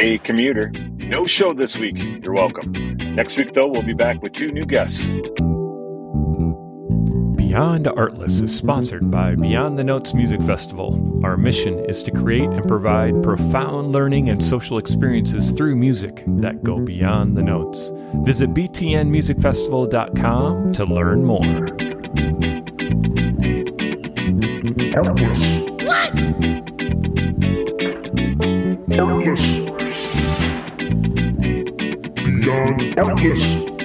Hey, commuter. No show this week. You're welcome. Next week, though, we'll be back with 2 new guests. Beyond Artless is sponsored by Beyond the Notes Music Festival. Our mission is to create and provide profound learning and social experiences through music that go beyond the notes. Visit btnmusicfestival.com to learn more. Artless. What? Artless. Beyond Artless.